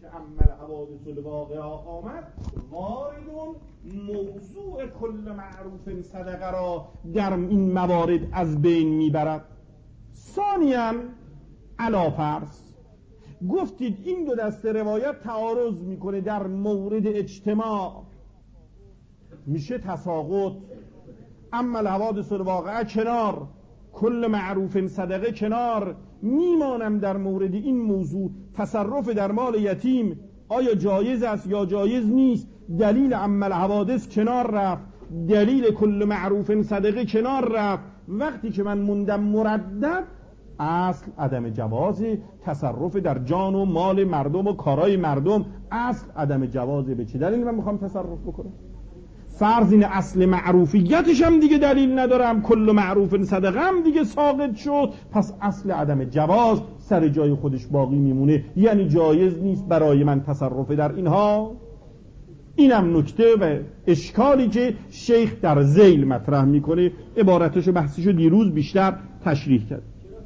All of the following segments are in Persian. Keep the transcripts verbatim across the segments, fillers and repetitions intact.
که عمل حوادث الواقعه آمد واردون موضوع کل معروف صدقه را در این موارد از بین میبرد. ثانیاً علاوه گفتید این دو دسته روایت تعارض میکنه در مورد اجتماع، میشه تساقط. اما الحوادث الواقعه کنار، کل معروف صدقه کنار، میمانم در مورد این موضوع تصرف در مال یتیم آیا جایز است یا جایز نیست. دلیل اما الحوادث کنار رفت، دلیل کل معروف صدقه کنار رفت. وقتی که من موندم مردد، اصل عدم جواز تصرف در جان و مال مردم و کارای مردم، اصل عدم جوازه. به چه دلیل من میخوام تصرف بکنم؟ فرض این اصل معروفیتش هم دیگه دلیل ندارم، کل معروف صدقه هم دیگه ساقط شد، پس اصل عدم جواز سر جای خودش باقی میمونه، یعنی جایز نیست برای من تصرف در اینها. اینم نکته و اشکالی که شیخ در ذیل مطرح میکنه، عبارتش و بحثشو دیروز بیشتر تشریح کرد.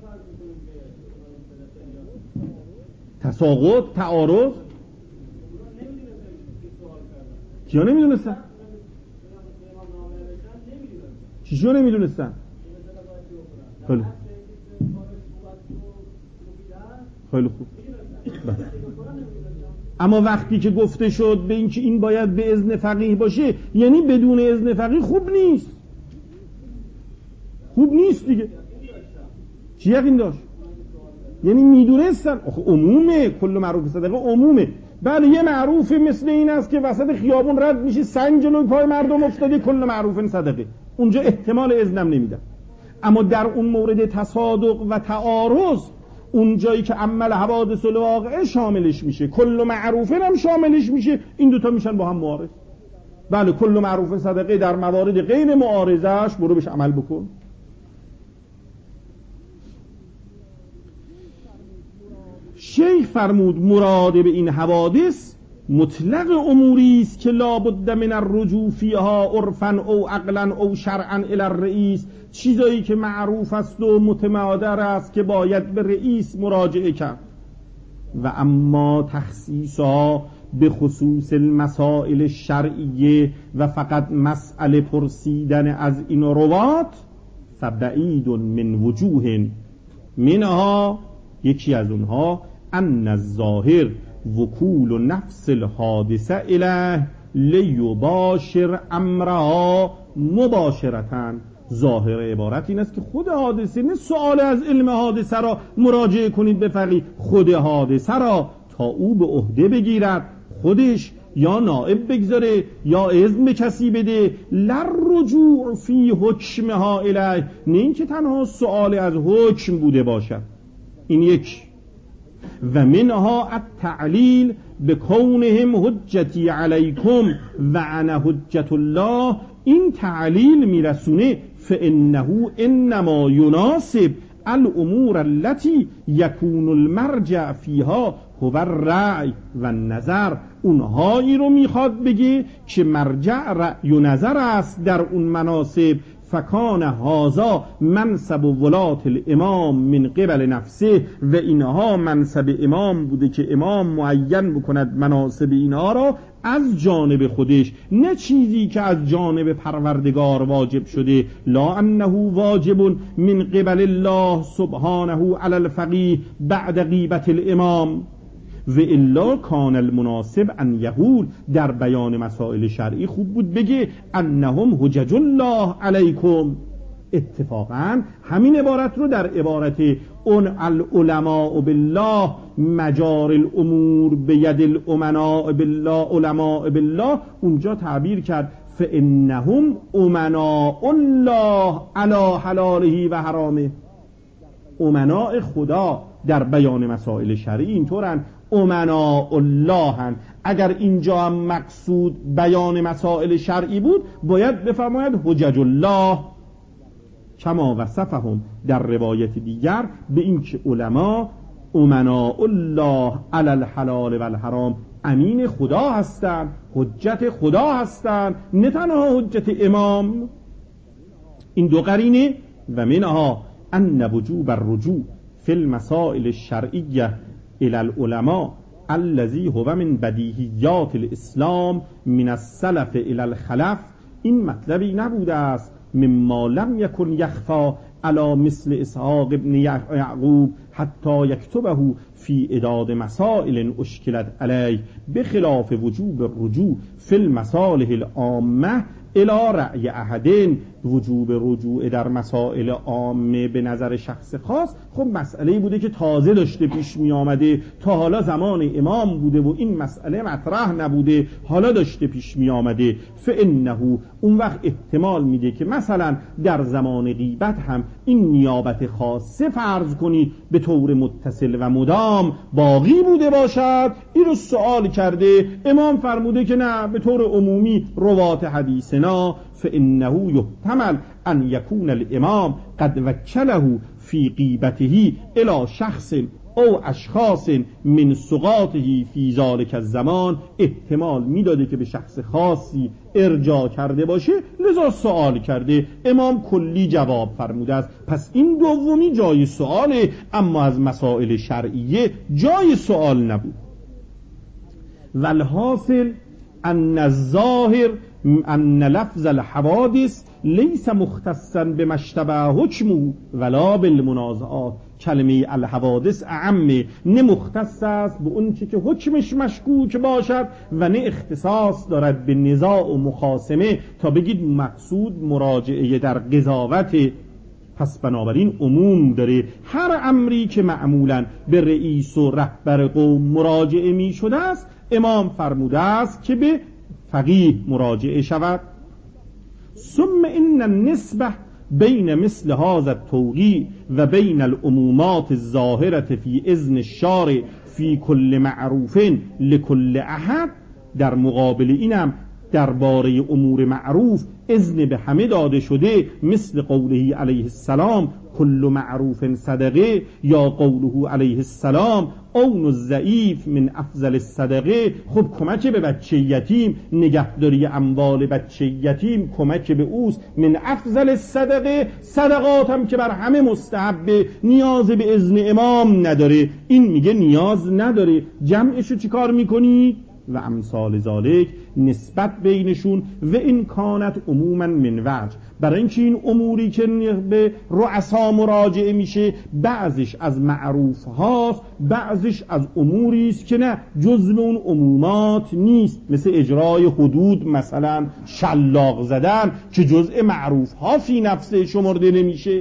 تساقط، تعارض، کیا نمیدونستن؟ چیشو نمیدونستن؟ خیلی خیلی خوب. اما وقتی که گفته شد به این که این باید به اذن فقیه باشه، یعنی بدون اذن فقیه خوب نیست، خوب نیست دیگه. چی یقین داشت؟ یعنی میدونستن آخه عمومه، کل معروف صدقه عمومه. بله یه معروف مثل این است که وسط خیابون رد میشه سنگ جلوی پای مردم افتاده، کل معروف صدقه، اونجا احتمال اذنم نمیدن. اما در اون مورد تصادق و تعارض، اون جایی که عمل حوادث الواقعه شاملش میشه، کل معروف هم شاملش میشه، این دوتا میشن با هم معارض. بله کل معروف صدقه در موارد غیر معارضش برو بهش عمل بکن. شیخ فرمود مراد به این حوادث مطلق اموری است که لابد من الرجوع فیها عرفا او عقلا او شرعا الی الرئیس، چیزایی که معروف است و متمادر است که باید به رئیس مراجعه کرد. و اما تخصیصا به خصوص المسائل الشرعیه و فقط مسئله پرسیدن از این روات فبعید من وجوه، منها یکی از اونها ان الظاهر وکول نفس الحادثه الیه لیباشر امرها مباشرتاً. ظاهر عبارت این است که خود حادثه، نه سؤال از علم حادثه را مراجعه کنید به فقیه، خود حادثه را تا او به عهده بگیرد، خودش یا نائب بگذاره یا اذن به کسی بده، لر رجوع فی حکمها الیه، نه اینکه تنها سؤال از حکم بوده باشد. این یک. و منها التعلیل بکونهم حجتی علیکم و انا حجت الله، این تعلیل میرسونه فانه انما یناسب الامور التي يكون المرجع فيها هو الرأی و نظر، اونهایی رو میخواد بگه که مرجع رأی و نظر است در اون مناسب. فکان هازا منصب ولات الامام من قبل نفسه، و اینها منصب امام بوده که امام معین بکند مناسب اینها را از جانب خودش، نه چیزی که از جانب پروردگار واجب شده. لا انه واجب من قبل الله سبحانه علی الفقیه بعد غیبت الامام. و الا کان المناسب ان یقول، در بیان مسائل شرعی خوب بود بگه انهم حجج الله علیکم. اتفاقا همین عبارت رو در عبارت اون العلماء بالله مجار الامور بید الامناء بالله علماء بالله، اونجا تعبیر کرد فانهم امناء الله علی حلاله و حرامه. امناء خدا در بیان مسائل شرعی اینطورن، امناء الله هن. اگر اینجا هم مقصود بیان مسائل شرعی بود باید بفرماید حجج الله، کما وصفهم در روایت دیگر به این که علما امناء الله علی الحلال و الحرام، امین خدا هستند، حجت خدا هستند، نه تنها حجت امام. این دو قرینه. و منها ان وجوب الرجوع فی المسائل الشرعیه الی العلماء الذی هو من بدیهیات الاسلام من السلف الی الخلف، این مطلبی نبوده است مما لم یکن یخفا علی مثل اسحاق ابن یعقوب حتی یکتبه فی اعداد مسائل اشکلت علیه بخلاف وجوب الرجوع فی المصالح العامه الی رأی احدین. وجوب رجوع در مسائل عامه به نظر شخص خاص خب مسئله بوده که تازه داشته پیش می آمده، تا حالا زمان امام بوده و این مسئله مطرح نبوده، حالا داشته پیش می آمده. فانه اون وقت احتمال میده که مثلا در زمان غیبت هم این نیابت خاصه فرض کنید به طور متصل و مدام باقی بوده باشد. این رو سوال کرده، امام فرموده که نه، به طور عمومی روات حدیثنا فانه یحتمل ان یکون الامام قد وکله فی غیبته الی شخص او اشخاص من سقاطه فی ذلک الزمان، احتمال میداده که به شخص خاصی ارجاع کرده باشه لذا سوال کرده. امام کلی جواب فرموده است. پس این دومی جای سواله، اما از مسائل شرعیه جای سوال نبود. والحاصل ان الظاهر ان لفظ الحوادث لیس مختصا بما اشتبه حکمه ولا بالمنازعات. کلمه الحوادث اعم، نه مختص است به اون چی که حکمش مشکوک باشد و نه اختصاص دارد به نزاع و مخاصمه تا بگید مقصود مراجعه در قضاوت. پس بنابراین عموم داره. هر امری که معمولا به رئیس و رهبر قوم مراجعه می شده است، امام فرموده است که به فقیه مراجعه شود. ثم ان النسبه بین مثل هذا التوقیع و بین العمومات الظاهره فی اذن الشارع فی کل معروف لکل احد، در مقابل اینم درباره امور معروف اذن به همه داده شده، مثل قوله علیه السلام کل معروف صدقه، یا قوله علیه السلام اون الضعیف من افضل الصدقه. خب کمک به بچه یتیم، نگهداری اموال بچه یتیم کمک به اوست، من افضل الصدقه. صدقات هم که بر همه مستحبه، نیاز به اذن امام نداره. این میگه نیاز نداره، جمعشو چی کار میکنی؟ و امثال ذالک، نسبت بینشون و این کانت عموما من وجه، برای اینکه این اموری که به رؤسا مراجعه میشه بعضش از معروف هاست، بعضش از اموری است که نه جزء اون عمومات نیست، مثل اجرای حدود، مثلا شلاق زدن که جزء معروف ها فی نفسه شمرده نمیشه.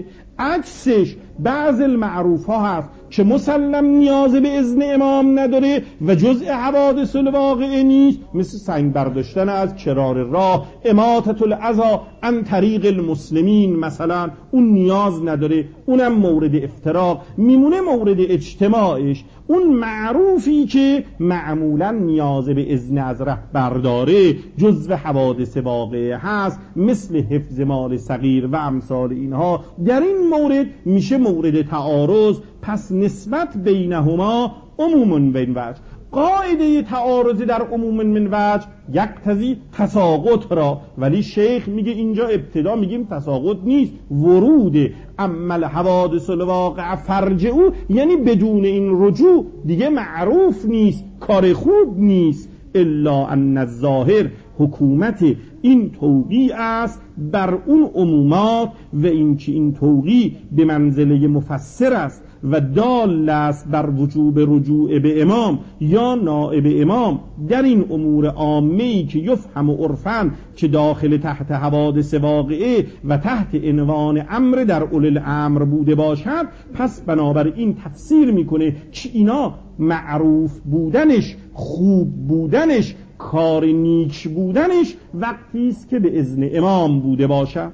عکسش بعض المعروف ها هست که مسلم نیاز به اذن امام نداره و جزء حوادث الواقعه نیست، مثل سنگ برداشتن از کرار راه، اماطة الاذی عن طریق المسلمین مثلا، اون نیاز نداره، اونم مورد افتراق میمونه. مورد اجتماعش اون معروفی که معمولا نیاز به اذن از رهبر داره، جزء حوادث واقعه هست، مثل حفظ مال صغیر و امثال اینها، در این مورد میشه مورد تعارض. پس نسبت بینهما عموم بین وجه. قاعده تعارض در عموم من وجه یقتضی تساقط را، ولی شیخ میگه اینجا ابتدا میگیم تساقط نیست، وروده. اما الحوادث الواقع فرج او، یعنی بدون این رجوع دیگه معروف نیست، کار خوب نیست. الا ان الظاهر، حکومت این توقیع است بر اون عمومات، و این که این توقیع به منزله مفسر است و دال است بر وجوب رجوع به امام یا نائب امام در این امور عامه‌ای که یفهم عرفاً که داخل تحت حوادث واقعه و تحت عنوان امر در اول الامر بوده باشد. پس بنابراین تفسیر میکنه که اینا معروف بودنش، خوب بودنش، کار نیک بودنش وقتی است که به اذن امام بوده باشد.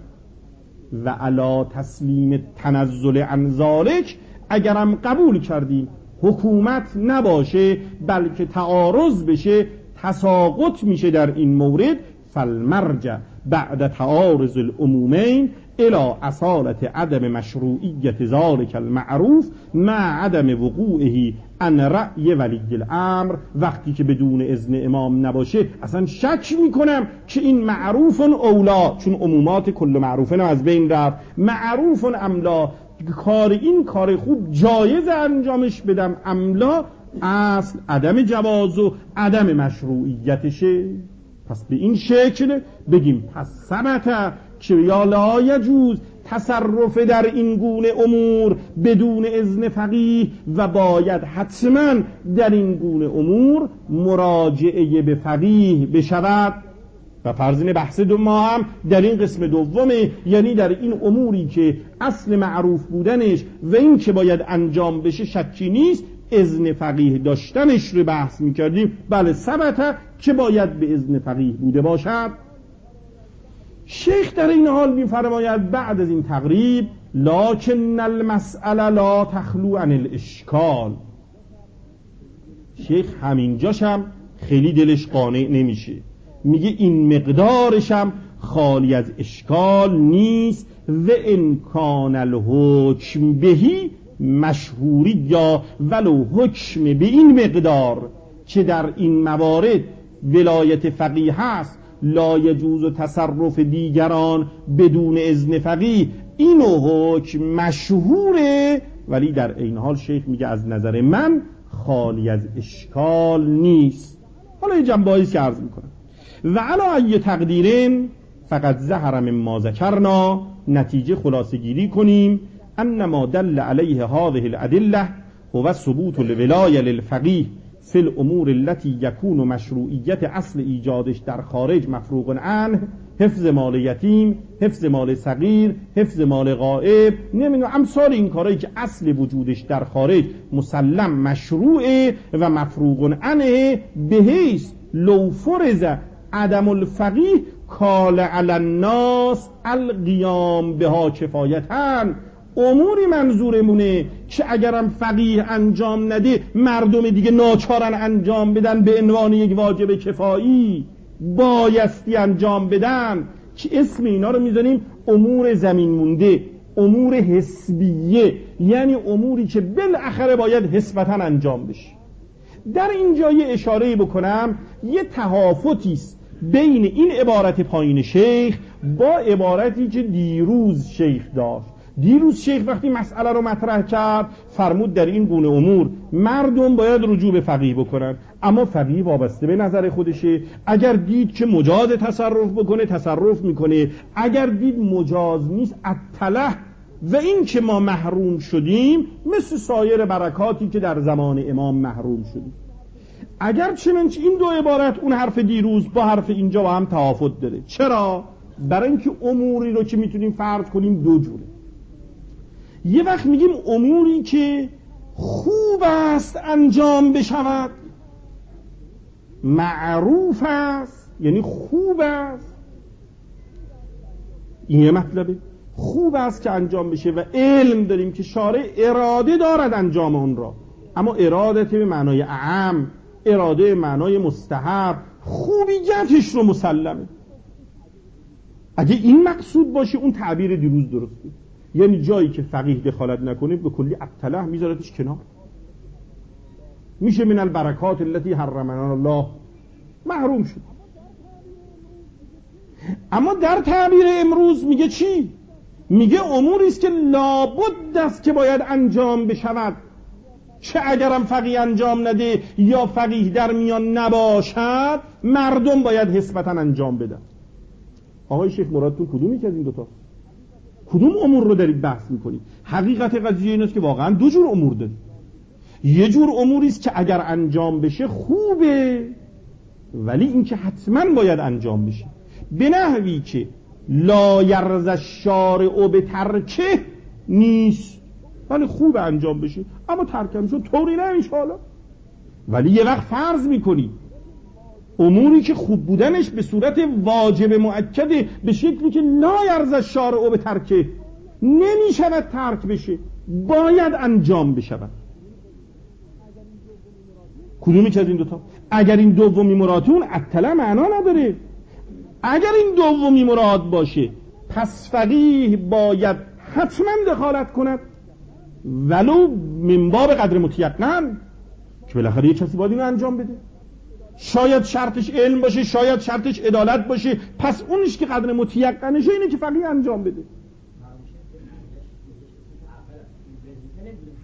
و علا تسلیم تنزل عن ذالک، اگرم قبول کردیم حکومت نباشه بلکه تعارض بشه، تساقط میشه در این مورد، فالمرجع بعد تعارض العمومین الى اصالت عدم مشروعیت ذالک المعروف مع عدم وقوعه عن رأی ولی الامر. وقتی که بدون اذن امام نباشه اصلا شک میکنم که این معروف اولا، چون عمومات کل معروفن از بین رفت، معروف املا، کار این کار خوب جایز انجامش بدم املا، اصل عدم جواز و عدم مشروعیتشه. پس به این شکل بگیم پس ثبت که یا لا یجوز تصرف در این گونه امور بدون اذن فقیه و باید حتما در این گونه امور مراجعه به فقیه بشود. و فرضین بحث دو ما هم در این قسم دومه، یعنی در این اموری که اصل معروف بودنش و این که باید انجام بشه شکی نیست، اذن فقیه داشتنش رو بحث میکردیم. بله ثبت که باید به اذن فقیه بوده باشد. شیخ در این حال می‌فرماید بعد از این تقریب لکن المسئله لا تخلو عن الاشکال. شیخ همینجاش هم خیلی دلش قانع نمیشه، میگه این مقدارش هم خالی از اشکال نیست و امکان الحکم بهی مشهوری یا ولو حکم به این مقدار که در این موارد ولایت فقیه هست لا یجوز تصرف دیگران بدون اذن فقیه، اینو حکم مشهوره، ولی در این حال شیخ میگه از نظر من خالی از اشکال نیست. حالا یه جنبه‌ای که عرض میکنم و علا ای تقدیرین فقط ظهر مما ذکرنا، نتیجه خلاصه گیری کنیم انما دل علیه هذه الادله هو ثبوت الولایه للفقیه فی الامور التي یکون مشروعیت اصل ایجادش در خارج مفروغ عنه، حفظ مال یتیم، حفظ مال صغیر، حفظ مال غائب، نمیدونم امثال این کارهایی که اصل وجودش در خارج مسلم مشروعه و مفروغ عنه، بهیس لو فرض عدم الفقیه کال علی الناس القیام بها کفایتن. اموری منظورمونه که اگرم فقیه انجام نده مردم دیگه ناچارن انجام بدن به عنوان یک واجب کفایی، بایستی انجام بدن، که اسم اینا رو میذاریم امور زمین مونده، امور حسبیه، یعنی اموری که بالاخره باید حسبتاً انجام بشه. در اینجا یه اشاره بکنم، یه تهافتی است بین این عبارت پایین شیخ با عبارتی که دیروز شیخ داشت. دیروز شیخ وقتی مسئله رو مطرح کرد فرمود در این گونه امور مردم باید رجوع به فقیه بکنن، اما فقیه وابسته به نظر خودشه، اگر دید که مجاز تصرف بکنه تصرف میکنه، اگر دید مجاز نیست اطلع. و این که ما محروم شدیم مثل سایر برکاتی که در زمان امام محروم شدیم. اگر چنانچه این دو عبارت، اون حرف دیروز با حرف اینجا با هم تفاوت داره. چرا؟ برای اینکه اموری رو که میتونیم فرض کنیم دو جوره. یه وقت میگیم اموری که خوب است انجام بشود، معروف است یعنی خوب است، این یه مطلبه، خوب است که انجام بشه و علم داریم که شارع اراده دارد انجام اون را، اما اراده به معنای اعم، اراده به معنای مستحب، خوبیتش رو مسلمه. اگه این مقصود باشه اون تعبیر دیروز درسته، یعنی جایی که فقیه دخالت نکنه به کلی ابتله میذارتش کنار، میشه من البرکات التي حرمنا الله، محروم شد. اما در تعبیر امروز میگه چی؟ میگه اموری است که لابد است که باید انجام بشود، چه اگرم فقیه انجام نده یا فقیه در میان نباشد مردم باید حسبتاً انجام بدن. آقای شیخ مرادتون کدومی که از این دوتا؟ کدوم امور رو دارید بحث میکنید؟ حقیقت قضیه این است که واقعا دو جور امور دارید. یه جور اموری است که اگر انجام بشه خوبه، ولی این که حتما باید انجام بشه، به نحوی که لا یرض الشارع به ترکه نیست، ولی خوب انجام بشه اما ترکم شد طوری نه انشاءالله. ولی یه وقت فرض میکنی اموری که خوب بودنش به صورت واجب مؤکده به شکلی که لا یرض الشارع به ترکه، نمیشود ترک بشه، باید انجام بشود. کدومی که از این دوتا؟ اگر این دومی مرادون اطلاع معنا نداره. اگر این دومی مراد باشه پس فقیه باید حتما دخالت کند، ولو من باب قدر متیقن، که بالاخره یه کسی باید اینو انجام بده. شاید شرطش علم باشه، شاید شرطش عدالت باشه، پس اونش که قدر متیقنشه اینه که فقیه انجام بده.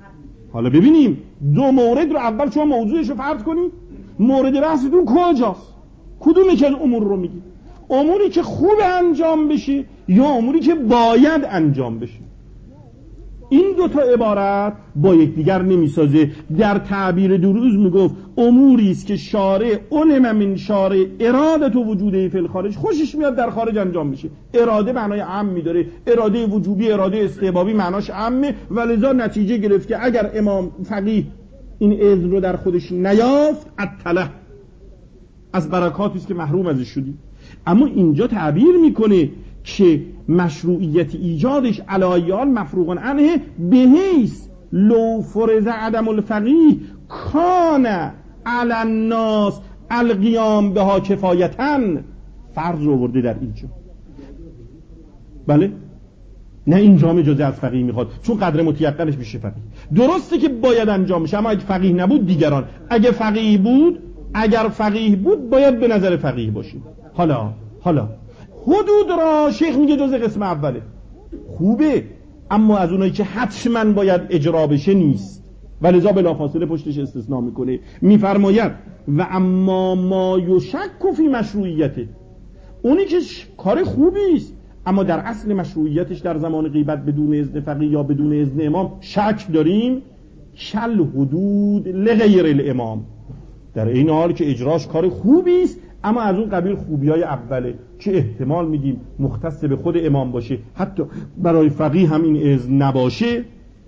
حالا ببینیم دو مورد رو اول شما موضوعش رو فرض کنید، مورد بحثتون کجاست؟ کدومی که از امور رو میگید؟ اموری که خوب انجام بشه یا اموری که باید انجام بشه؟ این دو تا عبارت با یکدیگر نمیسازه. در تعبیر دوروز میگفت اموری است که شارع علم من شارع ارادت و وجوده فی الخارج، خوشش میاد در خارج انجام بشه. اراده معنای عامی داره، اراده وجوبی، اراده استحبابی معناش عامه، ولذا نتیجه گرفت که اگر امام فقیه این اذن رو در خودش نیافت عطله، از برکاتی است که محروم ازش شدی. اما اینجا تعبیر میکنه که مشروعیت ایجادش علایال مفروغ عنه بهیس لو فرض عدم الفقیه کان علی الناس القیام بها کفایتاً، فرض رو آورده در اینجا. بله نه اینجا اجازه از فقیه میخواد چون قدر متیقنش میشه فقیه. درسته که باید انجام بشه، اما اگه فقیه نبود دیگران، اگه فقیه بود اگر فقیه بود باید به نظر فقیه باشید. حالا حالا حدود را شیخ میگه جز قسم اوله خوبه، اما از اونایی که حتما باید اجرا بشه نیست، ولذا بلافاصله پشتش استثناء میکنه، میفرماید و اما ما یشک فی مشروعیته، اونی که کار خوبی است اما در اصل مشروعیتش در زمان غیبت بدون اذن فقیه یا بدون اذن امام شک داریم، کل حدود لغیر الامام، در این حال که اجراش کار خوبی است اما از اون قبیل خوبیای اوله که احتمال میدیم مختص به خود امام باشه، حتی برای فقیه هم این اذن نباشه.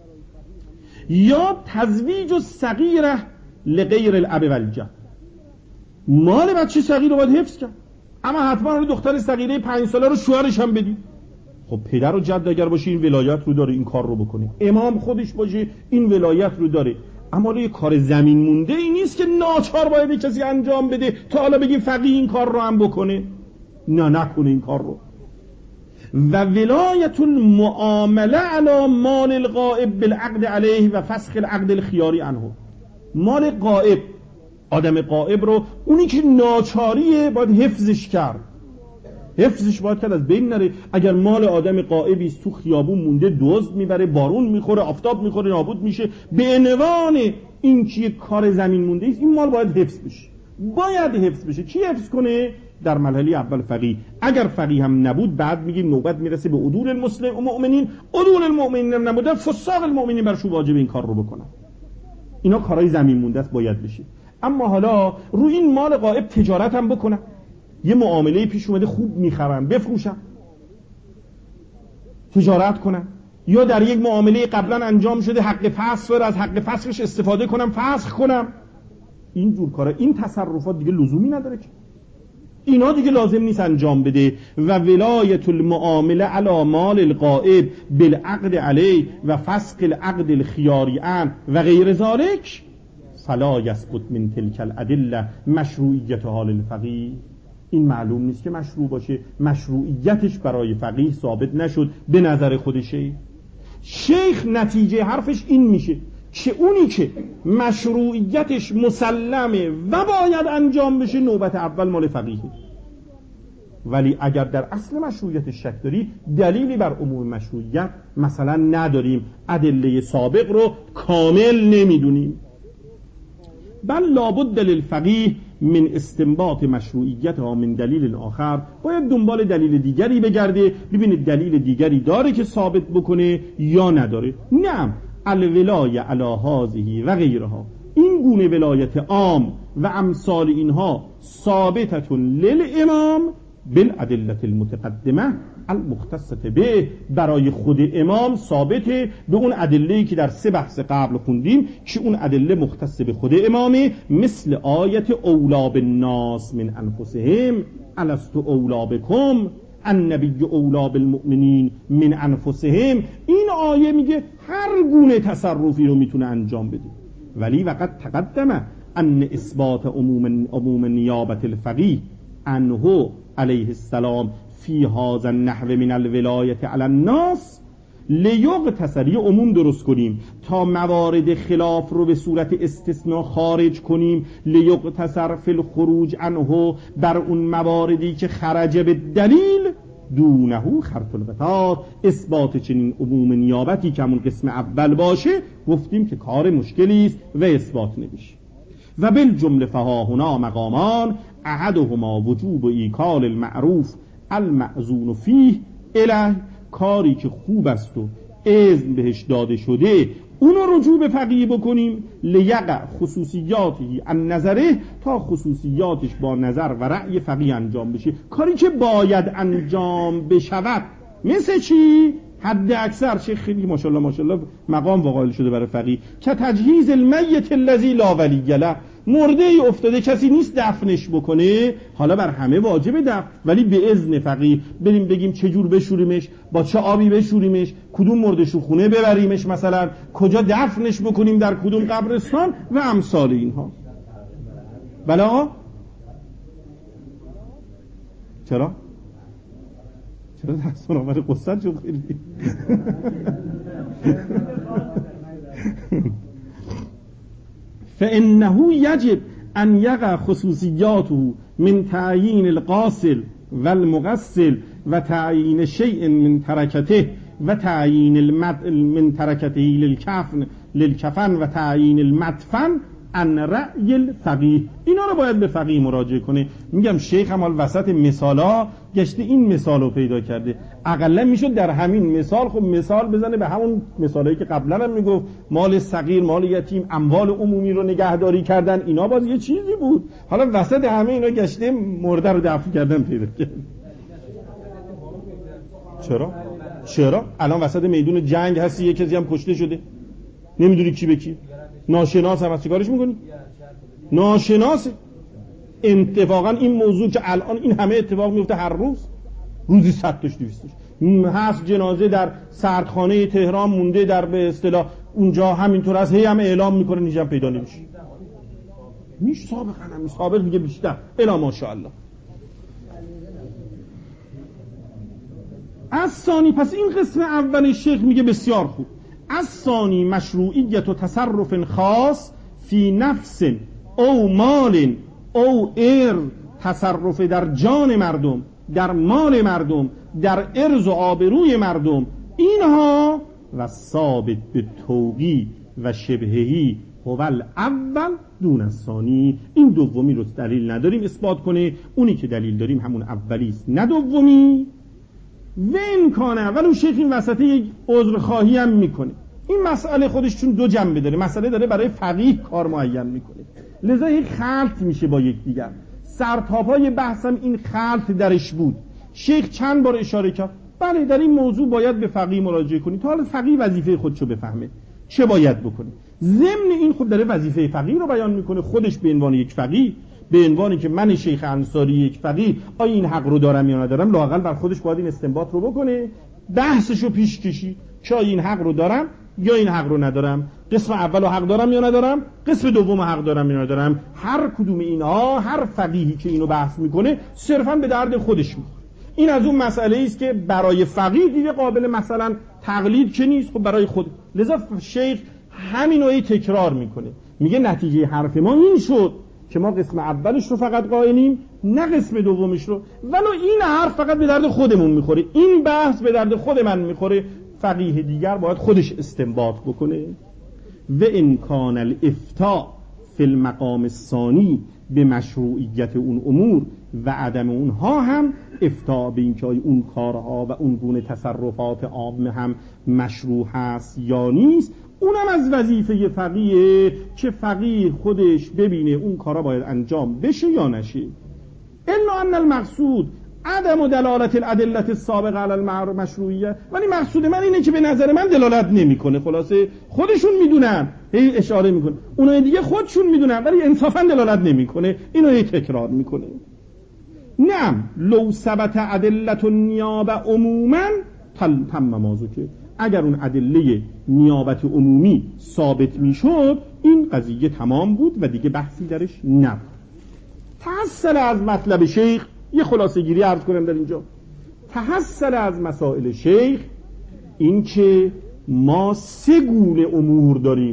یا تزویج الصغیره لغیر الاب والجد، مال بچه صغیر رو باید حفظ کرد اما حتما رو دختر صغیره پنج ساله رو شوهرش هم بدی. خب پدر و جد اگر باشه این ولایت رو داره این کار رو بکنه، امام خودش باشه این ولایت رو داره، اما یه کار زمین مونده ای نیست که ناچار باید کسی انجام بده تا حالا بگیم فقیه این کار رو هم بکنه. نه نکنه این کار رو. و ولایت المعامله علی مال الغائب بالعقد علیه و فسخ العقد الخیاری عنه، مال غائب، آدم غائب رو اونی که ناچاریه باید حفظش کرد، حفظش باید کرد از بین نره. اگر مال آدم غائبی است تو خیابون مونده دزد میبره، بارون میخوره، آفتاب میخوره، نابود میشه، به عنوان این که کار زمین مونده است این مال باید حفظ بشه، باید حفظ بشه. کی حفظ کنه؟ در مرحله اول فقیه. اگر فقیه هم نبود بعد میگیم نوبت میرسه به عدول المسلم و مؤمنین، عدول المؤمنین هم نبودن فساق المؤمنین برشون واجب این کار رو بکنن. اینا کارهای زمین مونده است باید بشه. اما حالا روی این مال غائب تجارت هم بکنن، یه معامله پیش اومده خوب میخرن بفروشن، تجارت کنن، یا در یک معامله قبلا انجام شده حق فسخ رو از حق فسخش استفاده کنم فسخ کنم، این جور کارا، این تصرفات دیگه لزومی نداره که اینا دیگه لازم نیست انجام بده. و ولایت المعامله علی مال الغائب بالعقد علی و فسخ العقد الخیاری عن و غیر ذالک فلا یثبت من تلک الادله مشروعیت حال الفقیه، این معلوم نیست که مشروع باشه، مشروعیتش برای فقیه ثابت نشد به نظر خودشه. شیخ نتیجه حرفش این میشه که اونی که مشروعیتش مسلمه و باید انجام بشه نوبت اول مال فقیه، ولی اگر در اصل مشروعیتش شک داری دلیلی بر عموم مشروعیت مثلا نداریم، ادله سابق رو کامل نمیدونیم، بل لابد للفقیه من استنباط مشروعیتها من دلیل آخر، باید دنبال دلیل دیگری بگرده ببینه دلیل دیگری داره که ثابت بکنه یا نداره. نه الولایه علی هذه و غیرها، این گونه ولایت عام و امثال اینها ثابتتون للامام بالادله المتقدمه المختصه به، برای خود امام ثابته به اون ادله‌ای که در سه بحث قبل خوندیم که اون ادله مختص به خود امامه، مثل آیت اولا بالناس من انفسهم الست اولا بکم النبی اولا بالمؤمنین من انفسهم. این آیه میگه هر گونه تصرفی رو میتونه انجام بده، ولی وقت تقدمه ان اثبات عموم عموم نیابت الفقیه عنه علیه السلام فی هذا النحو من الولایت علی الناس لیغتسر، یه عموم درست کنیم تا موارد خلاف رو به صورت استثناء خارج کنیم، لیغتسر فی الخروج عنه، بر اون مواردی که خرج به دلیل دونه خرط القطاع. اثبات چنین عموم نیابتی که همون قسم اول باشه گفتیم که کار مشکلی است و اثبات نمیشه. و بالجمله فها هنا مقامان احدهما وجوب ایکال المعروف المأذون فیه اله، کاری که خوب است و اذن بهش داده شده اونو رجوع به فقیه بکنیم، لیقع خصوصیاتی ان نظره، تا خصوصیاتش با نظر و رأی فقیه انجام بشه. کاری که باید انجام بشود مثل چی؟ حد اکثر شیخ خیلی ماشاءالله ماشاءالله مقام واقعی شده برای فقیه که تجهیز المیت الذی لا ولی له، مرده ای افتاده کسی نیست دفنش بکنه، حالا بر همه واجب دفن ولی به اذن فقیه بریم بگیم چه جور بشوریمش، با چه آبی بشوریمش، کدوم مردشو خونه ببریمش، مثلا کجا دفنش بکنیم، در کدوم قبرستان و امثال اینها. بلا چرا؟ چرا دستان آمده قصد جو خیلی فإنه يجب أن يقع خصوصياته من تعيين الغاسل والمغسل وتعيين شيء من تركته وتعيين المد من تركته للكفن للكفن وتعيين المدفن ان رأی الفقیه. اینا رو باید به فقیه مراجعه کنه. میگم شیخ هم وسط مثالا گشته این مثال رو پیدا کرده، اقلا میشد در همین مثال خب مثال بزنه به همون مثالایی که قبلا هم میگفت مال صغیر، مال یتیم، اموال عمومی رو نگهداری کردن، اینا باز یه چیزی بود، حالا وسط همه اینا گشته مرده رو دفن کردن پیدا کرد. چرا؟ چرا؟ الان وسط میدون جنگ هستی یه کسی هم کشته شده نمیدونی کی به کی، ناشناس هم از چه کارش میکنی؟ ناشناسه. اتفاقا این موضوع که الان این همه اتفاق میفته هر روز، روزی صد تاش دویستش هست جنازه در سردخانه تهران مونده، در به اصطلاح اونجا همینطور از هی هم اعلام میکنه نیجم پیدا نمیشه، میش سابقا هم سابق میگه بیشتر الا ماشاءالله. از ثانی، پس این قسم اول شیخ میگه بسیار خوب. از ثانی مشروعیت و تصرف خاص فی نفس او مال او ارض، تصرف در جان مردم، در مال مردم، در ارض و آبروی مردم، اینها و ثابت به توقی و شبههی هول اول دون الثانی. این دومی رو دلیل نداریم اثبات کنه، اونی که دلیل داریم همون اولی است نه دومی. و امکانه ولو شیخ این وسطه یک عذر خواهی هم میکنه. این مسئله خودش چون دو جنبه داره، مسئله داره برای فقیه کار معین میکنه، لذا یک خلط میشه با یک دیگر. سرتاپای بحثم این خلط درش بود. شیخ چند بار اشاره کرد بله در این موضوع باید به فقیه مراجعه کنی تا حالا فقیه وظیفه خودشو بفهمه چه باید بکنه. ضمن این خود داره وظیفه فقیه رو بیان میکنه، خودش به عنوان یک فقیه، به عنوانی که من شیخ انصاری یک فقیه آیا این حق رو دارم یا ندارم، لااقل بر خودش باید این استنباط رو بکنه، بحثشو پیش کشی که این حق رو دارم یا این حق رو ندارم، قسم اولو حق دارم یا ندارم، قسم دوم حق دارم یا ندارم. هر کدوم اینها، هر فقیهی که اینو بحث میکنه صرفا به درد خودش میخوره. این از اون مسئله است که برای فقیه دیگه قابل مثلا تقلید که نیست، خب برای خود. لذا شیخ همینو تکرار میکنه، میگه نتیجه حرف ما این شد که ما قسم اولش رو فقط قائلیم نه قسم دومش رو، ولو این حرف فقط به درد خودمون میخوره، این بحث به درد خود من میخوره، فقیه دیگر باید خودش استنباط بکنه. و امکان الافتاء فی المقام الثانی به مشروعیت اون امور و عدم اونها هم افتاء به این که اون کارها و اون گونه تصرفات عام هم مشروع هست یا نیست، اونم از وظیفه فقیه که فقیه خودش ببینه اون کارا باید انجام بشه یا نشه. الا ان المقصود عدم دلالت الادله السابقه علی المشروعیه، ولی مقصود من اینه که به نظر من دلالت نمیکنه، خلاصه خودشون میدونن، هی اشاره میکنه، اونای دیگه خودشون میدونن ولی انصافا دلالت نمیکنه، اینو هی تکرار میکنه. نعم لو ثبت ادله النیابه عموما تم مازوکه، اگر اون ادله نیابت عمومی ثابت میشد این قضیه تمام بود و دیگه بحثی درش نبود. تحصل از مطلب شیخ یه خلاصه گیری عرض کنم در اینجا. تحصل از مسائل شیخ این که ما سه گونه امور داریم.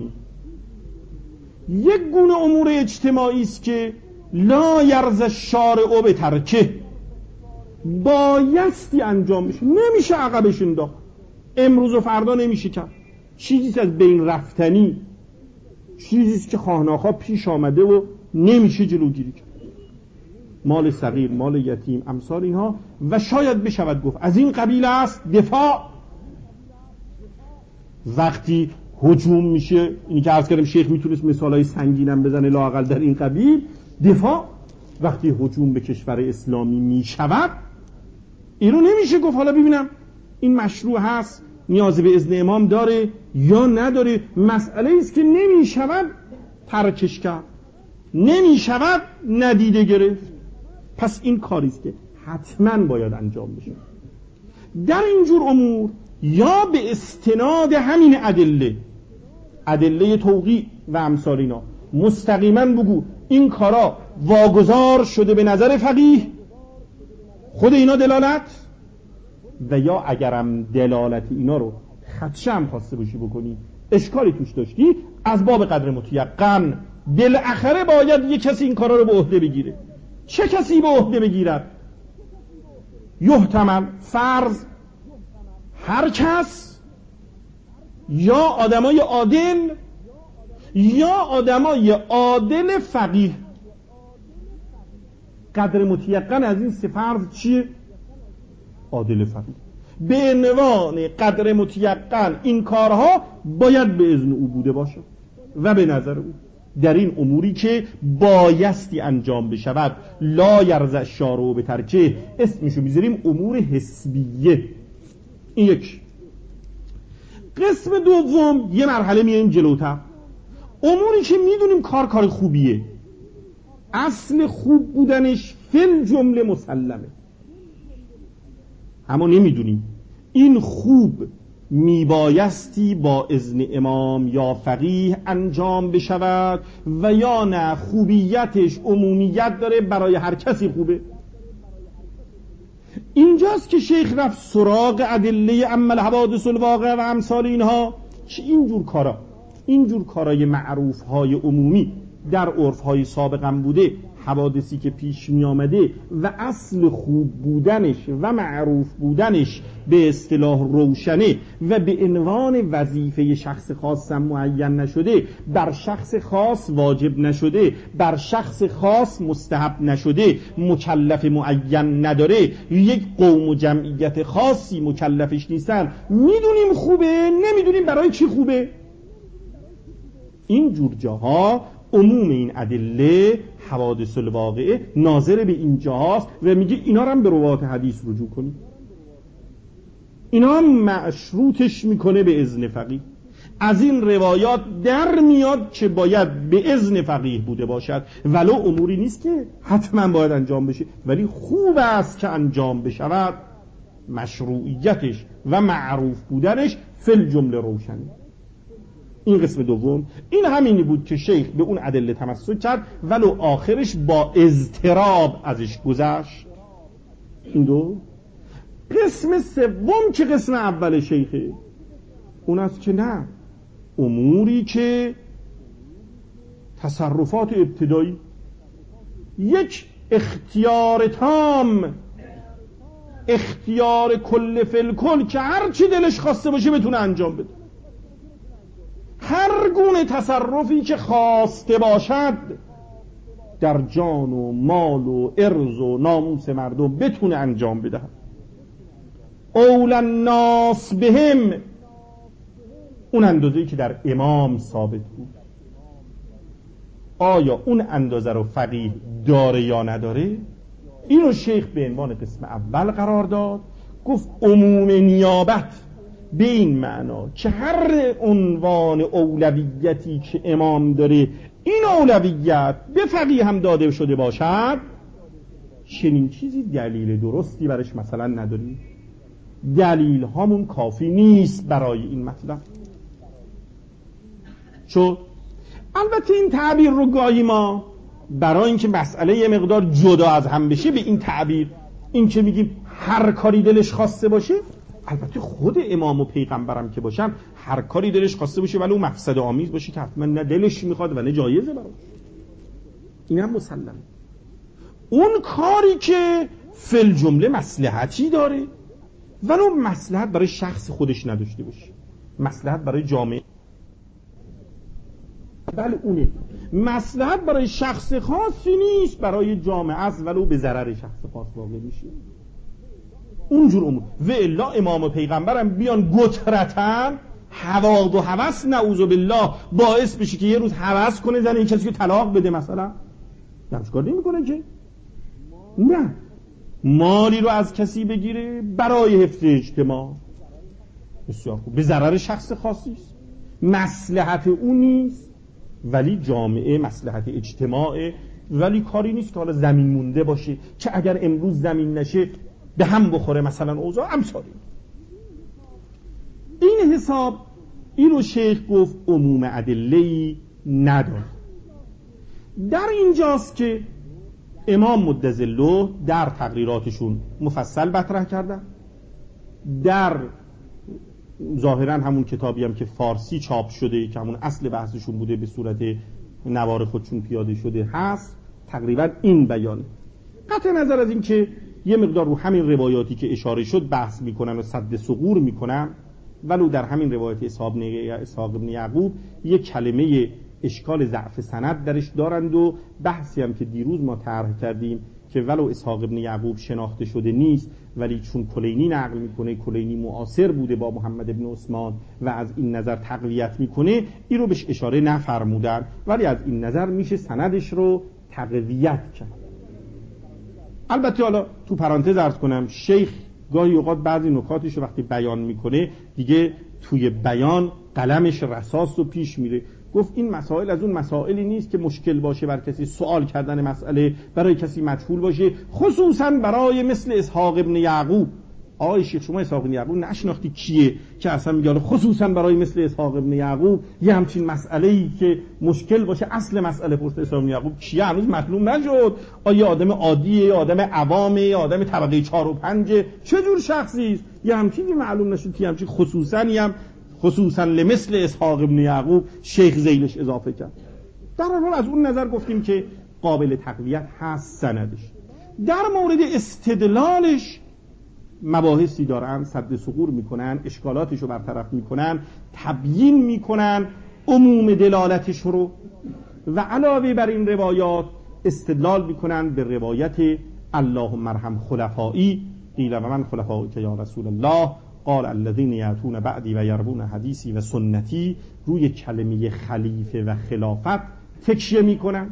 یک گونه امور اجتماعی است که لا یرضی الشارع به ترکه، بایستی انجام بشه، نمیشه عقبش انداخت. امروز و فردا نمیشه کرد. چیزی از بین رفتنی، چیزی که خواهناخواه پیش آمده و نمیشه جلوگیری کرد. مال صغیر، مال یتیم، امثال اینها. و شاید بشود گفت از این قبیل است دفاع. وقتی هجوم میشه، اینی که عرض کردم شیخ میتونست مثالای سنگینم بزنه لااقل در این قبیل. دفاع وقتی هجوم به کشور اسلامی میشود، اینو نمیشه گفت حالا ببینم این مشروع هست، نیاز به اذن امام داره یا نداره. مسئله است که نمیشود ترکش کرد، نمیشود ندیده گرفت. پس این کاری است که حتما باید انجام بشه. در اینجور امور یا به استناد همین ادله، ادله توقیع و امثال اینا، مستقیما بگو این کارا واگذار شده به نظر فقیه، خود اینا دلالت، و یا اگرم دلالت اینا رو خدشه هم خواسته باشی بکنی، اشکالی توش داشتی، از باب قدر متیقن بالاخره باید یک کسی این کارا رو به عهده بگیره. چه کسی به عهده بگیرد؟ یحتمل، فرض، هر کس، یا آدمای عادل یا آدمای عادل فقیه. قدر متیقن از این سه فرض چیه؟ عادل فقیه. به عنوان قدر متیقن این کارها باید به اذن او بوده باشه و به نظر او در این اموری که بایستی انجام بشود. لا یرضى الشارع به ترکه، اسمشو میذاریم امور حسبیه. این یک. قسم دوم یه مرحله میایم جلوتر، اموری که میدونیم کار کار خوبیه، اصل خوب بودنش فل جمله مسلمه، اما نمیدونیم این خوب میبایستی با اذن امام یا فقیه انجام بشود و یا نه خوبیتش عمومیت داره، برای هر کسی خوبه. اینجاست که شیخ رفت سراغ ادله اما الحوادث الواقع و امثال اینها، که اینجور کارا، اینجور کارای معروف های عمومی در عرف های سابقم بوده، حوادثی که پیش می آمده و اصل خوب بودنش و معروف بودنش به اصطلاح روشنه و به عنوان وظیفه شخص خاص معین نشده، بر شخص خاص واجب نشده، بر شخص خاص مستحب نشده، مکلف معین نداره، یک قوم و جمعیت خاصی مکلفش نیستن، میدونیم خوبه، نمیدونیم برای چی خوبه. این جور جاها عموم این ادله حوادث الواقعه ناظر به این جاهاست و میگه اینا رو هم به روایات حدیث رجوع کنید، اینا هم مشروطش میکنه به اذن فقیه. از این روایات در میاد که باید به اذن فقیه بوده باشد، ولو اموری نیست که حتما باید انجام بشه، ولی خوب است که انجام بشود، مشروعیتش و معروف بودنش فل جمله روشنه. این قسم دوم، این همینی بود که شیخ به اون ادله تمسک کرد ولو آخرش با اضطراب ازش گذشت. این دو. قسم سوم که قسم اول شیخه، اون است که نه، اموری که تصرفات ابتدایی، یک اختیار تام، اختیار کل فل کل، که هر چی دلش خواسته باشه بتونه انجام بده، هر گونه تصرفی که خواسته باشد در جان و مال و عرض و ناموس مردم بتونه انجام بده. اولا الناس بهم، اون اندازه‌ای که در امام ثابت بود، آیا اون اندازه رو فقیه داره یا نداره؟ اینو شیخ به عنوان قسم اول قرار داد، گفت عموم نیابت به این معنا که هر عنوان اولویتی که امام داره این اولویت به فقیه هم داده شده باشد، چنین چیزی دلیل درستی برش مثلا نداریم، دلیل هامون کافی نیست برای این مطلب. چون البته این تعبیر رو گاهی ما برای اینکه مسئله یه مقدار جدا از هم بشه به این تعبیر، این که میگیم هر کاری دلش خواسته باشه، البته خود امام و پیغمبرم که باشن هر کاری دلش خواسته باشه ولی اون مفسد آمیز باشه که حتما نه دلش میخواد و نه جایزه براش، این هم مسلمه. اون کاری که فل جمله مصلحتی داره، ولو مصلحت برای شخص خودش نداشته باشه، مصلحت برای جامعه. بله اونه، مصلحت برای شخص خاصی نیست، برای جامعه است، ولو به ضرر شخص خاص واقع میشه. اونجور امور. و الا امام و پیغمبرم بیان گترتن هوا و هوس نعوذ بالله باعث بشه که یه روز هوس کنه زن این کسی که طلاق بده مثلا، همچین کار نمیکنه که. نه، مالی رو از کسی بگیره برای حفظ اجتماع، بسیار خوب، به ضرر شخص خاصی است، مصلحت اون نیست، ولی جامعه مصلحت اجتماعه، ولی کاری نیست که حالا زمین مونده باشه که اگر امروز زمین نشه به هم بخوره مثلا اوضاع امثالی. این حساب اینو شیخ گفت عموم ادله‌ای نداره. در اینجاست که امام مدظله در تقریراتشون مفصل مطرح کردن، در ظاهرا همون کتابی هم که فارسی چاپ شده که همون اصل بحثشون بوده به صورت نوار خودشون پیاده شده هست، تقریبا این بیانه. قطع نظر از این که یه مقدار رو همین روایاتی که اشاره شد بحث میکنن و سد ثغور میکنن، ولو در همین روایت اسحاق بن یعقوب یک کلمه اشکال ضعف سند درش دارند و بحثی هم که دیروز ما طرح کردیم که ولو اسحاق بن یعقوب شناخته شده نیست، ولی چون کلینی نقل میکنه، کلینی معاصر بوده با محمد بن عثمان و از این نظر تقویت میکنه، این رو بهش اشاره نفرمودن، ولی از این نظر میشه سندش رو تقویت کرد. البته حالا تو پرانتز عرض کنم شیخ گاهی اوقات بعضی نکاتش رو وقتی بیان میکنه دیگه توی بیان قلمش رصاص و پیش میره. گفت این مسائل از اون مسائلی نیست که مشکل باشه بر کسی سوال کردن مسئله، برای کسی مجهول باشه، خصوصا برای مثل اسحاق ابن یعقوب. آقای شیخ شما اسحاق ابن یعقوب نشناختی کیه که اصلا میگه خصوصا برای مثل اسحاق ابن یعقوب یه همچین مسئله‌ای که مشکل باشه اصل مسئله پرسه اسحاق ابن یعقوب کیه هنوز معلوم نشد، آیا آدم عادیه، آدم عوامه، آدم طبقه چهار و پنج، چه جور شخصی است، یه همچینی معلوم نشد که همچین خصوصاً هم خصوصا لمثل اسحاق ابن یعقوب شیخ زیلش اضافه کرد. در هر حال از اون نظر گفتیم که قابل تقویت هست سندش. در مورد استدلالش مباحثی دارن، سد ثغور میکنن، اشکالاتش رو برطرف میکنن، تبیین میکنن عموم دلالتش رو، و علاوه بر این روایات استدلال میکنن به روایت اللهم ارحم خلفایی، قیل و من خلفایی که یا رسول الله، قال الذين ياتون بعدي و يربون حدیثی و سنتی، روی کلمه خلیفه و خلافت تکیه میکنن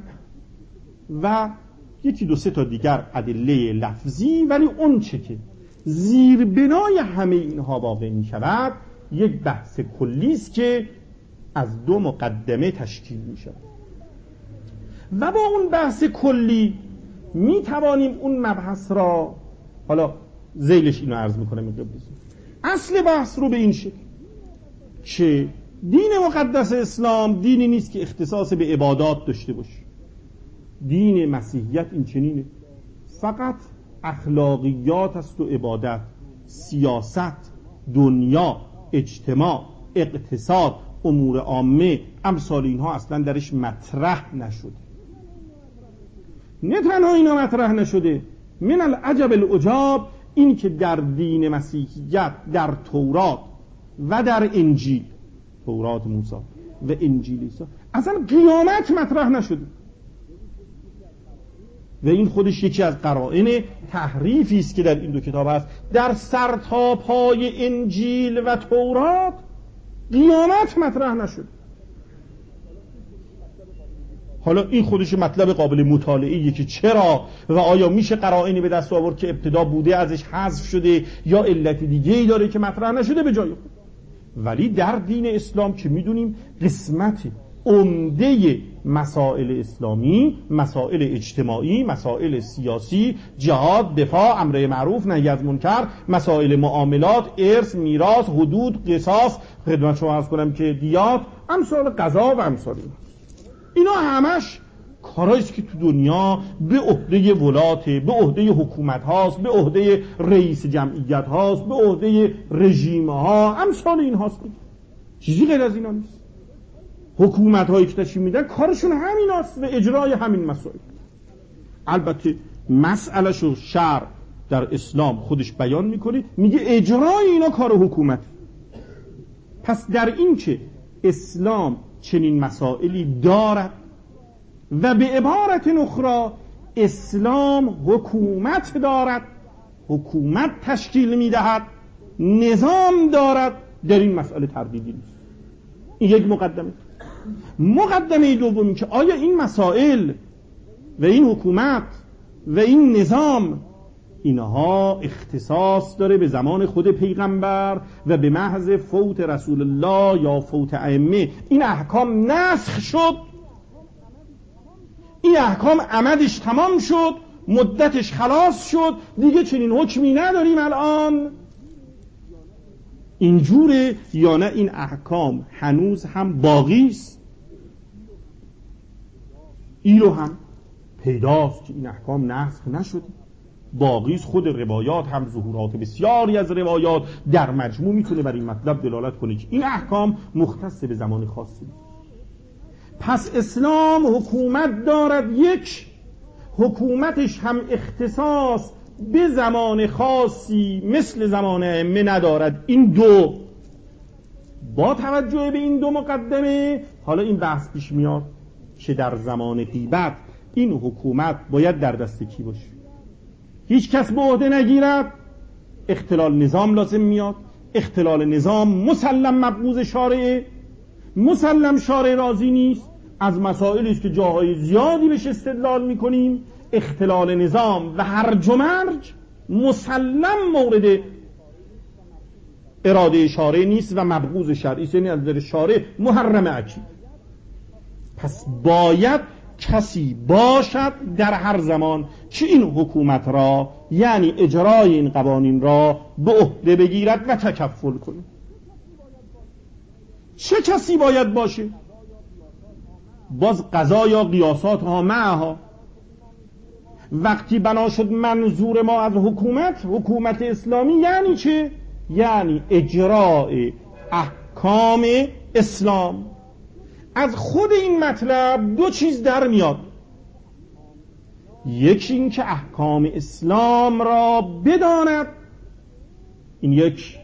و یکی دو سه تا دیگر ادله لفظی، ولی اون چه که زیر بنای همه اینها واقع می شود یک بحث کلی است که از دو مقدمه تشکیل می شود و با اون بحث کلی می توانیم اون مبحث را، حالا ذیلش اینو عرض می کنم، اصل بحث رو به این شکل که دین مقدس اسلام دینی نیست که اختصاص به عبادات داشته باشه. دین مسیحیت این چنینه، فقط اخلاقیات است و عبادت، سیاست، دنیا، اجتماع، اقتصاد، امور عامه، امثال اینها اصلا درش مطرح نشده. نه تنها اینا مطرح نشده، من العجب العجاب این که در دین مسیحیت، در تورات و در انجیل، تورات موسی و انجیل عیسی، اصلا قیامت مطرح نشده و این خودش یکی از قرائن تحریفی است که در این دو کتاب هست. در سرتاپای انجیل و تورات قیامت مطرح نشده. حالا این خودش مطلب قابل مطالعه‌ایه که چرا و آیا میشه قرائنی به دست آورد که ابتدا بوده ازش حذف شده یا علت دیگه‌ای داره که مطرح نشده به جای خود. ولی در دین اسلام که میدونیم قسمت عمده مسائل اسلامی، مسائل اجتماعی، مسائل سیاسی، جهاد، دفاع، امر معروف، نهی از منکر، مسائل معاملات، ارث، میراث، حدود، قصاص، خدمت شما عرض کنم که دیات، امثال قضا و امثال اینا، اینا همش کاراییست که تو دنیا به عهده ولات، به عهده حکومت هاست، به عهده رئیس جمعیت هاست، به عهده رژیم ها، امثال این هاست، چیزی غیر از اینا نیست. حکومت هایی که تشکیل میدن کارشون همین هست و اجرای همین مسائل. البته مسئله شو شرع در اسلام خودش بیان میکنه، میگه اجرای اینا کار حکومت. پس در این که اسلام چنین مسائلی دارد و به عبارت اخرى اسلام حکومت دارد، حکومت تشکیل میدهد، نظام دارد، در این مسئله تردیدی نیست. این یک مقدمه. مقدمه دومی که آیا این مسائل و این حکومت و این نظام اینها اختصاص داره به زمان خود پیغمبر و به محض فوت رسول الله یا فوت ائمه این احکام نسخ شد، این احکام امدش تمام شد، مدتش خلاص شد، دیگه چنین حکمی نداریم الان؟ اینجوره یا نه این احکام هنوز هم باقی است؟ این رو هم پیداست که این احکام نسخ نشده، باقی است. خود روایات هم، ظهورات بسیاری از روایات در مجموع میتونه بر این مطلب دلالت کنه که این احکام مختص به زمان خاصی. پس اسلام حکومت دارد، یک حکومتش هم اختصاص به زمان خاصی مثل زمان ائمه ندارد. این دو، با توجه به این دو مقدمه حالا این بحث پیش میاد که در زمان غیبت این حکومت باید در دست کی باشه؟ هیچ کس به عهده نگیرد، اختلال نظام لازم میاد. اختلال نظام مسلم مبغوض شارعه، مسلم شارع راضی نیست، از مسائلی است که جاهای زیادی بهش استدلال میکنیم. اختلال نظام و هرج و مرج مسلم مورد اراده شارع نیست و مبغوض شرعی است، یعنی از نظر شارع محرم اکید. پس باید کسی باشد در هر زمان که این حکومت را، یعنی اجرای این قوانین را به عهده بگیرد و تکفل کنه. چه کسی باید باشه؟ باز قضا یا قیاسات ها معها. وقتی بنا شد منظور ما از حکومت، حکومت اسلامی یعنی چه؟ یعنی اجرای احکام اسلام. از خود این مطلب دو چیز در میاد. یکی این که احکام اسلام را بداند، این یک.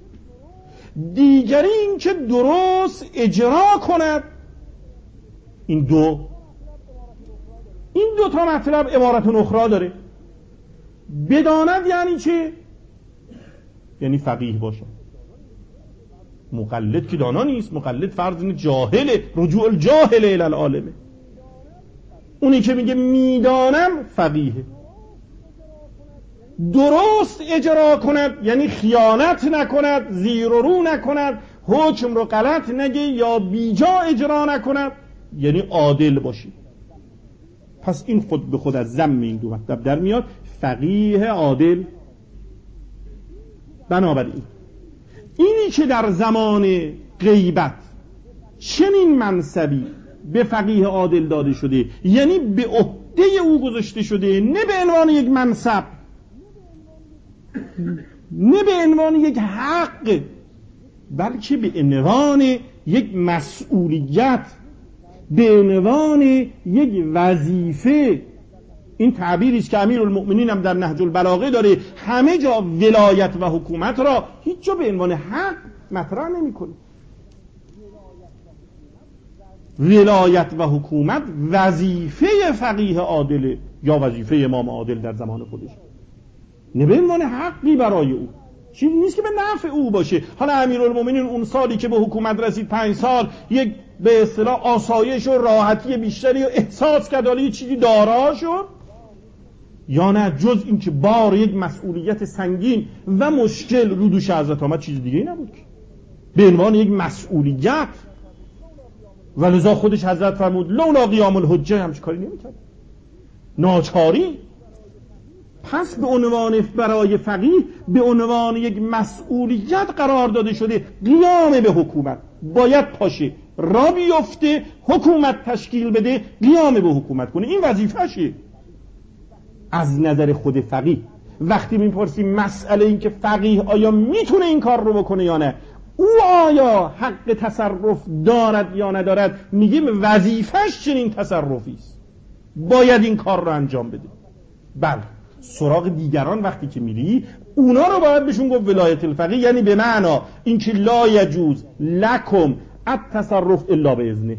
دیگری این که درست اجرا کند، این دو. این دو تا مطلب عبارت اخرى داره. بداند یعنی چه؟ یعنی فقیه باشه. مقلد که دانا نیست، مقلد فرض اینه جاهله، رجوع الجاهل الی العالمه. اونی که میگه میدانم فقیه. درست اجرا کند یعنی خیانت نکند، زیر و رو نکند، حکم رو غلط نگه یا بیجا اجرا نکند، یعنی عادل باشی. پس این خود به خود از ضمن این دو مطلب در میاد، فقیه عادل. بنابراین اینی که در زمان غیبت چنین منصبی به فقیه عادل داده شده، یعنی به عهده او گذاشته شده، نه به عنوان یک منصب، نه به عنوان یک حق، بلکه به عنوان یک مسئولیت، به عنوان یک وظیفه. این تعبیری است که امیرالمؤمنین هم در نهج البلاغه داره. همه جا ولایت و حکومت را هیچ جا به عنوان حق مطرح نمی‌کنه. ولایت و حکومت وظیفه فقیه عادله یا وظیفه امام عادل در زمان خودش، نه به عنوان حقی برای او، چیزی نیست که به نفع او باشه. حالا امیرالمؤمنین اون سالی که به حکومت رسید، پنج سال، یک به اصطلاح آسایش و راحتی بیشتری و احساس کرد، حالا یه چیزی دارا شد، یا نه جز این که بار یک مسئولیت سنگین و مشکل رو دوش حضرت آمد، چیز دیگه ای نبود که به عنوان یک مسئولیت. ولذا خودش حضرت فرمود لولا قیام الحجه همچه کاری نمی‌کرد، ناچاری. پس به عنوان برای فقیه به عنوان یک مسئولیت قرار داده شده قیام به حکومت. باید پاشه را بیفته، حکومت تشکیل بده، قیام به حکومت کنه. این وظیفه‌شه. از نظر خود فقیه وقتی میپرسیم مسئله این که فقیه آیا میتونه این کار رو بکنه یا نه، او آیا حق تصرف دارد یا ندارد، میگیم وظیفه‌ش چنین تصرفی است، باید این کار رو انجام بده. بله، سراغ دیگران وقتی که میری اونا رو باید بهشون گفت ولایت الفقیه، یعنی به معنا اینکه لا یجوز لکم التصرف الا باذنه.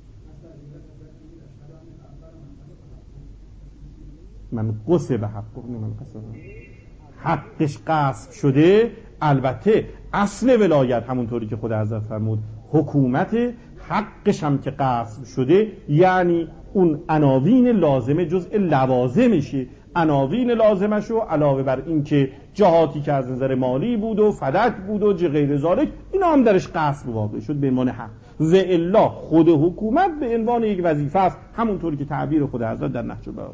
من قصه به حق من قصه حقش غصب شده. البته اصل ولایت همونطوری که خود حضرت فرمود حکومت، حقش هم که غصب شده یعنی اون عناوین لازمه جزء لوازمشه، عناوین لازمشو علاوه بر این که جهاتی که از نظر مالی بود و فدک بود و چه غیر ذالک اینا هم درش غصب واقع شد به عنوان حق. و الا خود حکومت به عنوان یک وظیفه است، همونطوری که تعبیر خود حضرت در نهج البلاغه.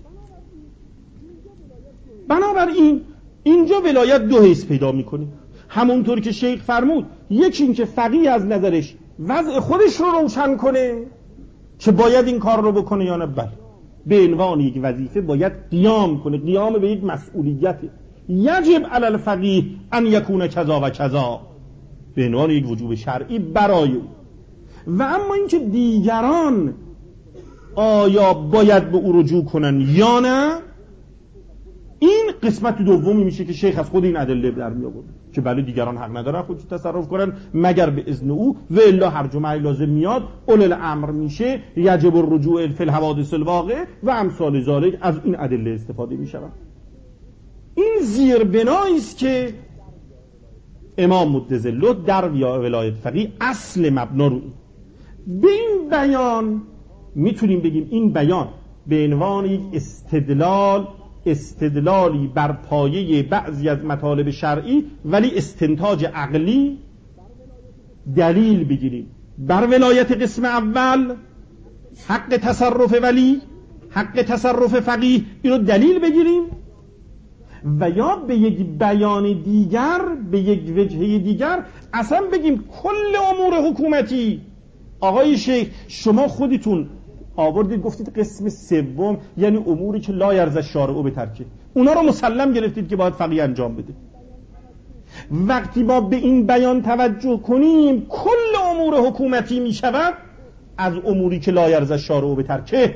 بنابراین اینجا ولایت دو حیث پیدا میکنه، همونطور که شیخ فرمود، یکی این که فقیه از نظرش وضع خودش رو روشن کنه که باید این کار رو بکنه یا نه، بله به عنوان یک وظیفه باید قیام کنه، قیام به یک مسئولیت. یجب علی الفقیه ان یکون کذا و کذا، به عنوان یک وجوب شرعی برای او. و اما اینکه دیگران آیا باید به او رجوع کنن یا نه، این قسمت دومی میشه که شیخ از خود این ادله در می آورد که بله دیگران حق ندارن خودشون تصرف کنن مگر به اذن او، و الا هر جمعه لازم میاد اول الامر میشه یجب الرجوع فی الحوادث الواقع و امثال ذالک، از این ادله استفاده میشود. این زیربنایی است که امام مدظله در ولایت فقیه اصل مبنا رو به این بیان میتونیم بگیم این بیان به عنوان یک استدلال استدلالی بر پایه بعضی از مطالب شرعی ولی استنتاج عقلی دلیل بگیریم بر ولایت قسم اول، حق تصرف ولی، حق تصرف فقیه، اینو دلیل بگیریم، و یا به یک بیان دیگر، به یک وجهه دیگر اصلا بگیم کل امور حکومتی. آقای شیخ شما خودتون آوردید گفتید قسم سوم یعنی اموری که لا یرضی الشارع به ترکه، اونا رو مسلم گرفتید که باید فقیه انجام بده. وقتی ما به این بیان توجه کنیم کل امور حکومتی می شود از اموری که لا یرضی الشارع به ترکه.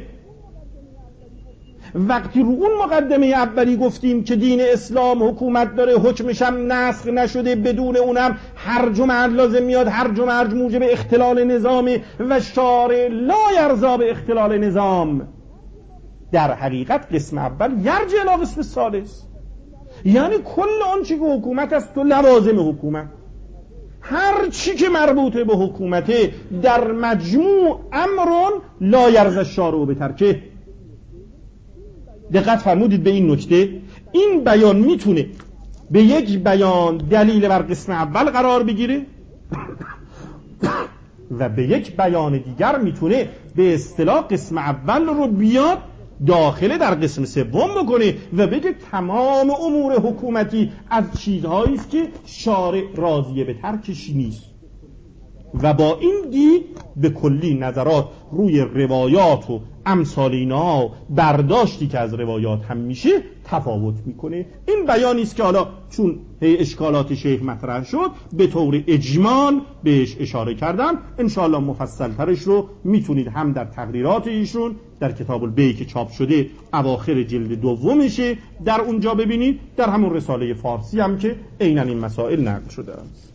وقتی رو اون مقدمه اولی گفتیم که دین اسلام حکومت داره، حکمش هم نسخ نشده، بدون اونم هر جمعه لازم میاد، هر جمعه موجب اختلال نظام و شارع لا یرضی به اختلال نظام، در حقیقت قسم اول یرجع الی قسم ثالث، یعنی کل آن چی که حکومت است و لوازم حکومت، هر چی که مربوطه به حکومته در مجموع امرون لا یرضی الشارع به ترکه. دقت فرمودید به این نکته. این بیان میتونه به یک بیان دلیل بر قسم اول قرار بگیره و به یک بیان دیگر میتونه به اصطلاح قسم اول رو بیاد داخله در قسم سوم بکنه و بگه تمام امور حکومتی از چیزهایی است که شارع راضیه به ترکش نیست. و با این دید به کلی نظرات روی روایات و امثال اینا برداشتی که از روایات هم میشه تفاوت میکنه. این بیانی است که حالا چون اشکالات شیخ مطرح شد به طور اجمال بهش اشاره کردم، انشاءالله مفصل ترش رو میتونید هم در تقریرات ایشون در کتاب البیع که چاپ شده اواخر جلد دومشه در اونجا ببینید، در همون رساله فارسی هم که عیناً این مسائل نقل شده است.